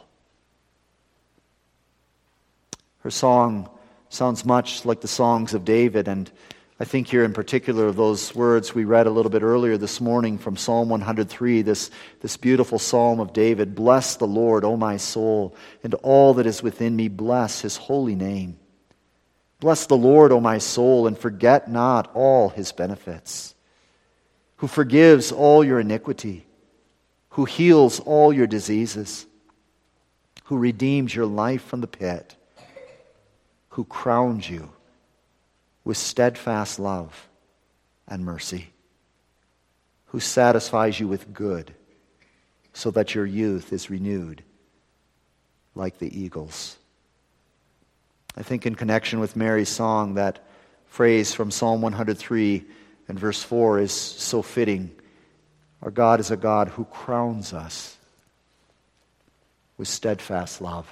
Her song sounds much like the songs of David, and I think here in particular of those words we read a little bit earlier this morning from Psalm one hundred three, this, this beautiful psalm of David. Bless the Lord, O my soul, and all that is within me, bless his holy name. Bless the Lord, O my soul, and forget not all his benefits, who forgives all your iniquity, who heals all your diseases, who redeems your life from the pit, who crowns you with steadfast love and mercy, who satisfies you with good, so that your youth is renewed like the eagles. I think in connection with Mary's song, that phrase from Psalm one hundred three and verse four is so fitting. Our God is a God who crowns us with steadfast love.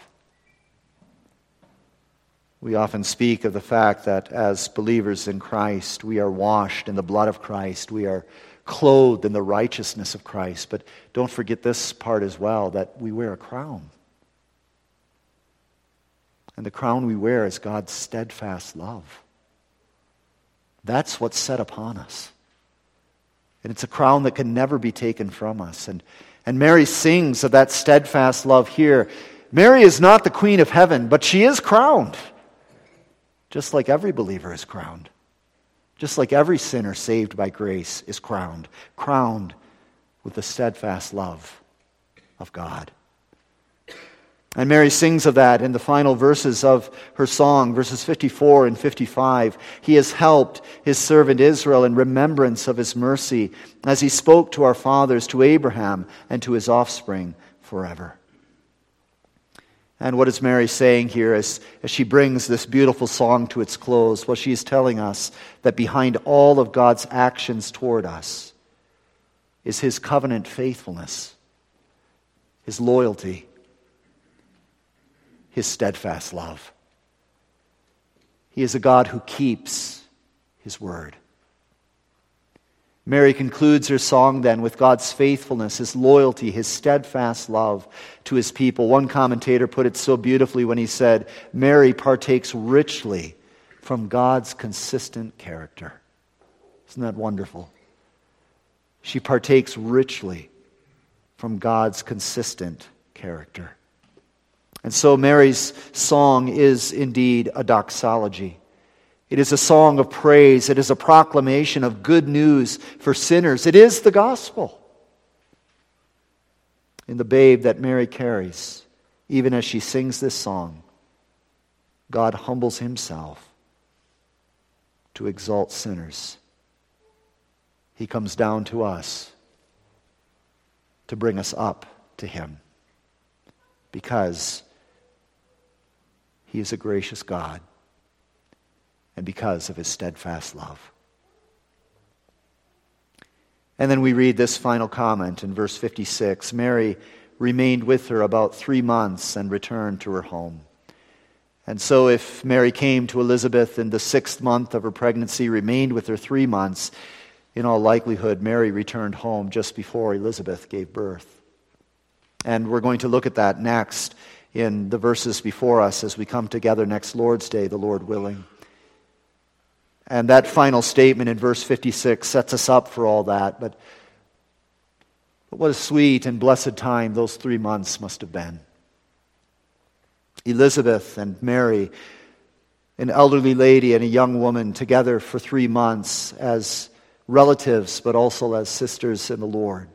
We often speak of the fact that as believers in Christ, we are washed in the blood of Christ. We are clothed in the righteousness of Christ. But don't forget this part as well, that we wear a crown. And the crown we wear is God's steadfast love. That's what's set upon us. And it's a crown that can never be taken from us. And, and Mary sings of that steadfast love here. Mary is not the queen of heaven, but she is crowned. Just like every believer is crowned. Just like every sinner saved by grace is crowned. Crowned with the steadfast love of God. And Mary sings of that in the final verses of her song, verses fifty-four and fifty-five. He has helped his servant Israel in remembrance of his mercy, as he spoke to our fathers, to Abraham, and to his offspring forever. And what is Mary saying here as, as she brings this beautiful song to its close? Well, she is telling us that behind all of God's actions toward us is his covenant faithfulness, his loyalty, his steadfast love. He is a God who keeps his word. Mary concludes her song then with God's faithfulness, his loyalty, his steadfast love to his people. One commentator put it so beautifully when he said, Mary partakes richly from God's consistent character. Isn't that wonderful? She partakes richly from God's consistent character. And so Mary's song is indeed a doxology. It is a song of praise. It is a proclamation of good news for sinners. It is the gospel. In the babe that Mary carries, even as she sings this song, God humbles himself to exalt sinners. He comes down to us to bring us up to him. because He is a gracious God and because of His steadfast love. And then we read this final comment in verse fifty-six. Mary remained with her about three months and returned to her home. And so if Mary came to Elizabeth in the sixth month of her pregnancy, remained with her three months, in all likelihood, Mary returned home just before Elizabeth gave birth. And we're going to look at that next in the verses before us as we come together next Lord's Day, the Lord willing. And that final statement in verse fifty-six sets us up for all that. But, but what a sweet and blessed time those three months must have been. Elizabeth and Mary, an elderly lady and a young woman, together for three months as relatives, but also as sisters in the Lord.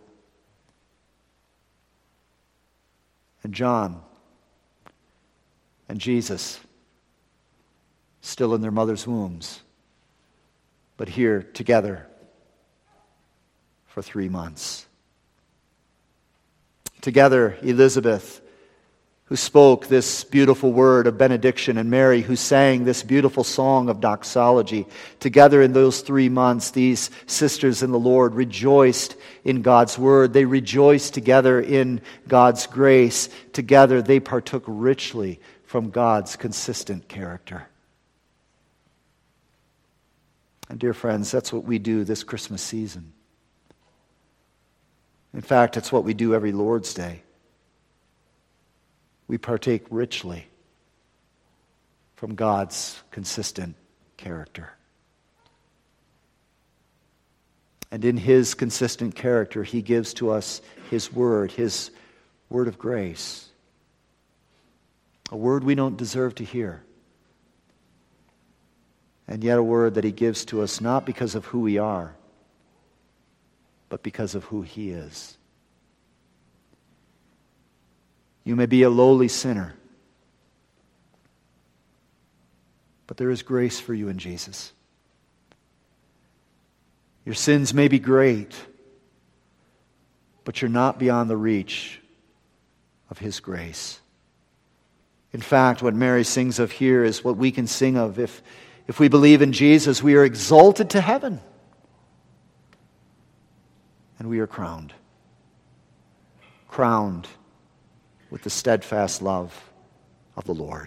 And John and Jesus, still in their mother's wombs, but here together for three months. Together, Elizabeth, who spoke this beautiful word of benediction, and Mary, who sang this beautiful song of doxology. Together in those three months, these sisters in the Lord rejoiced in God's word. They rejoiced together in God's grace. Together, they partook richly from God's consistent character. And dear friends, that's what we do this Christmas season. In fact, it's what we do every Lord's Day. We partake richly from God's consistent character. And in His consistent character, He gives to us His word, His word of grace. A word we don't deserve to hear. And yet a word that He gives to us not because of who we are, but because of who He is. You may be a lowly sinner, but there is grace for you in Jesus. Your sins may be great, but you're not beyond the reach of His grace. In fact, what Mary sings of here is what we can sing of. If, if we believe in Jesus, we are exalted to heaven, and we are crowned. Crowned with the steadfast love of the Lord.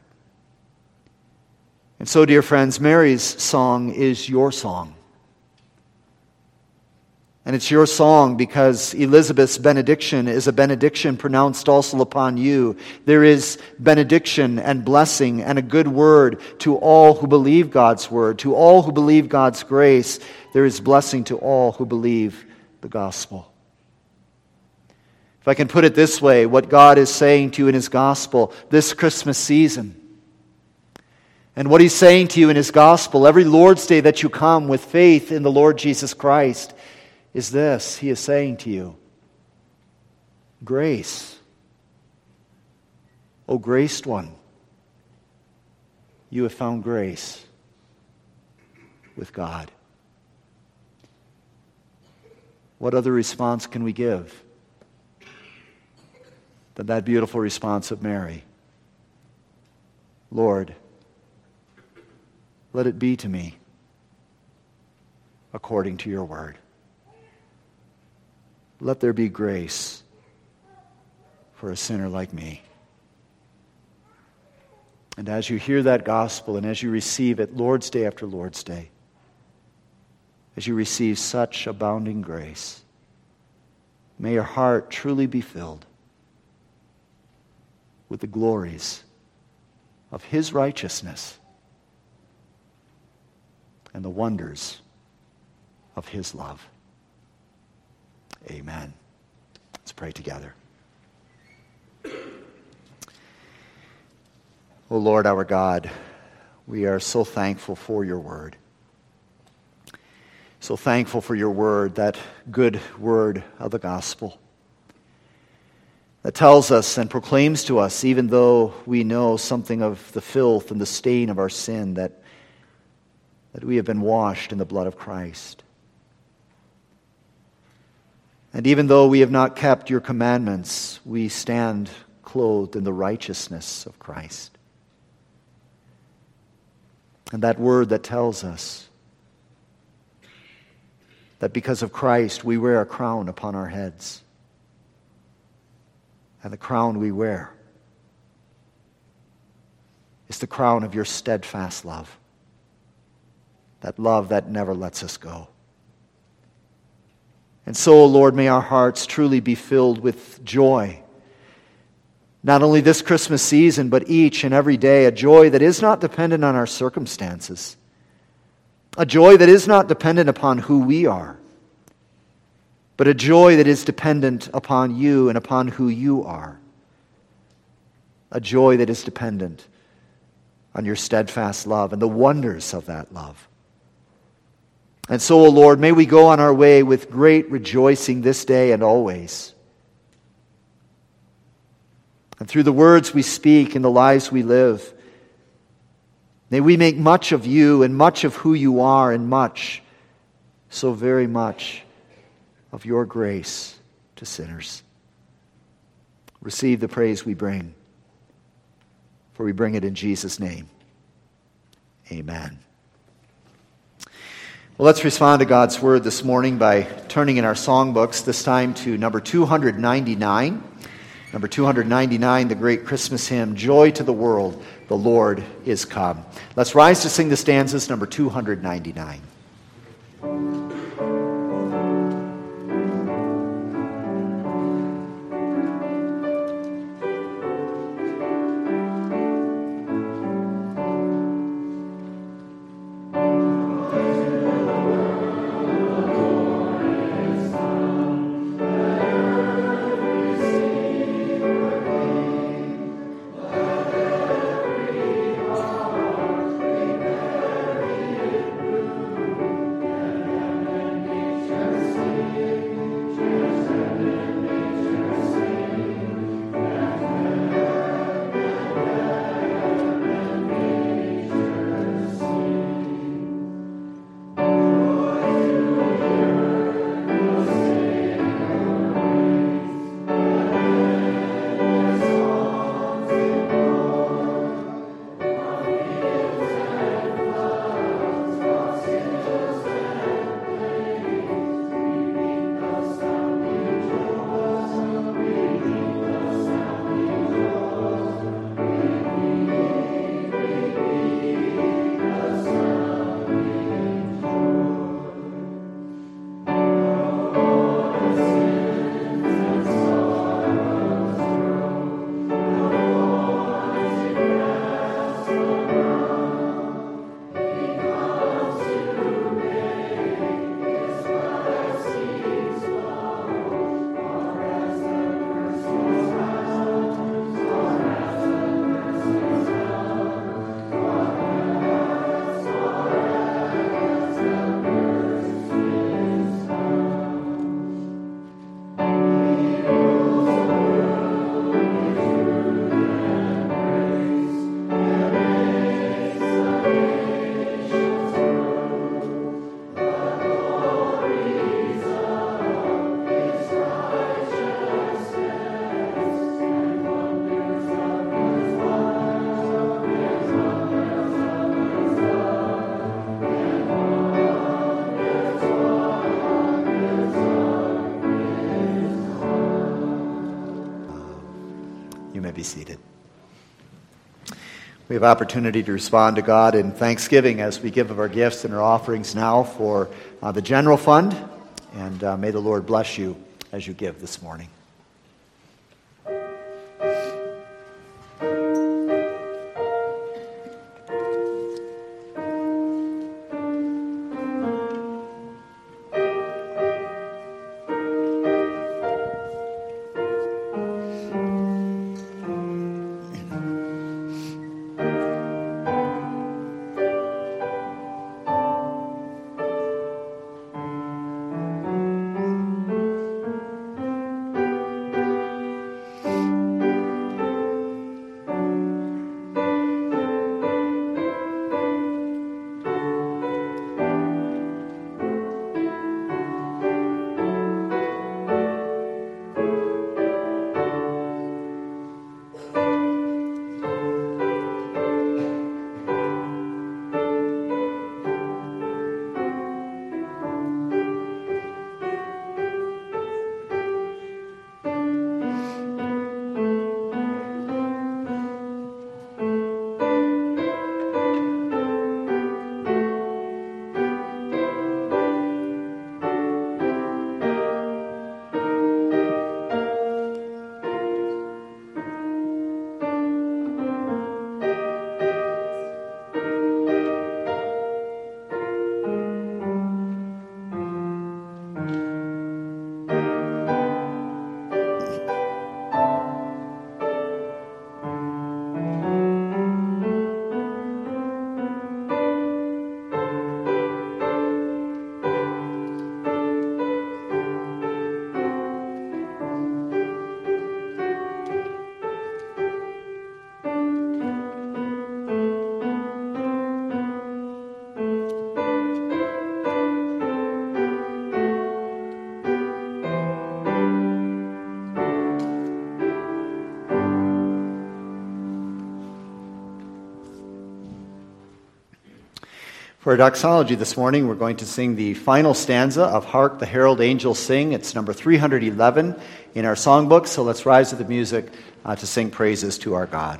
And so, dear friends, Mary's song is your song. And it's your song because Elizabeth's benediction is a benediction pronounced also upon you. There is benediction and blessing and a good word to all who believe God's word, to all who believe God's grace. There is blessing to all who believe the gospel. If I can put it this way, what God is saying to you in His gospel this Christmas season, and what He's saying to you in His gospel every Lord's Day that you come with faith in the Lord Jesus Christ, is this. He is saying to you, grace. O graced one, you have found grace with God. What other response can we give than that beautiful response of Mary? Lord, let it be to me according to your word. Let there be grace for a sinner like me. And as you hear that gospel and as you receive it Lord's Day after Lord's Day, as you receive such abounding grace, may your heart truly be filled with the glories of His righteousness and the wonders of His love. Amen. Let's pray together. O Lord our God, we are so thankful for your word. So thankful for your word, that good word of the gospel, that tells us and proclaims to us, even though we know something of the filth and the stain of our sin, that, that we have been washed in the blood of Christ. And even though we have not kept your commandments, we stand clothed in the righteousness of Christ. And that word that tells us that because of Christ we wear a crown upon our heads. And the crown we wear is the crown of your steadfast love. That love that never lets us go. And so, Lord, may our hearts truly be filled with joy. Not only this Christmas season, but each and every day, a joy that is not dependent on our circumstances. A joy that is not dependent upon who we are, but a joy that is dependent upon you and upon who you are. A joy that is dependent on your steadfast love and the wonders of that love. And so, O Lord, may we go on our way with great rejoicing this day and always. And through the words we speak and the lives we live, may we make much of you and much of who you are and much, so very much, of your grace to sinners. Receive the praise we bring, for we bring it in Jesus' name. Amen. Well, let's respond to God's word this morning by turning in our songbooks, this time to number two ninety-nine. Number two ninety-nine, the great Christmas hymn, Joy to the World, the Lord is Come. Let's rise to sing the stanzas, number two ninety-nine. Be seated. We have opportunity to respond to God in thanksgiving as we give of our gifts and our offerings now for uh, the general fund, and uh, may the Lord bless you as you give this morning. For our doxology this morning, we're going to sing the final stanza of Hark the Herald Angels Sing. It's number three hundred eleven in our songbook, so let's rise to the music uh, to sing praises to our God.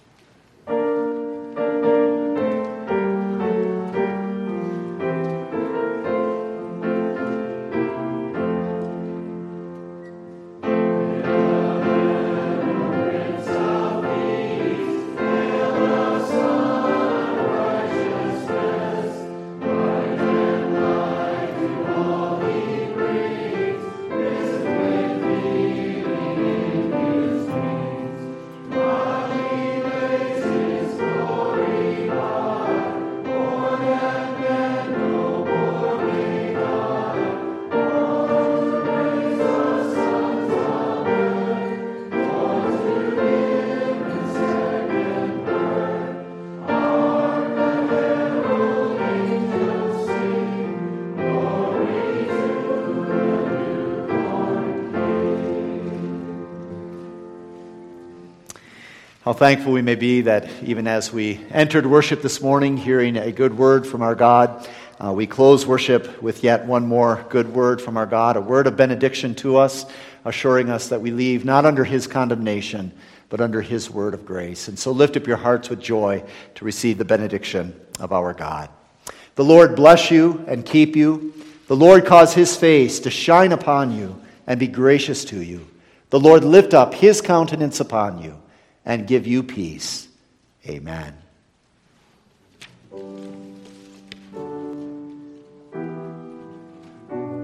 How thankful we may be that even as we entered worship this morning, hearing a good word from our God, uh, we close worship with yet one more good word from our God, a word of benediction to us, assuring us that we leave not under His condemnation, but under His word of grace. And so lift up your hearts with joy to receive the benediction of our God. The Lord bless you and keep you. The Lord cause His face to shine upon you and be gracious to you. The Lord lift up His countenance upon you and give you peace. Amen.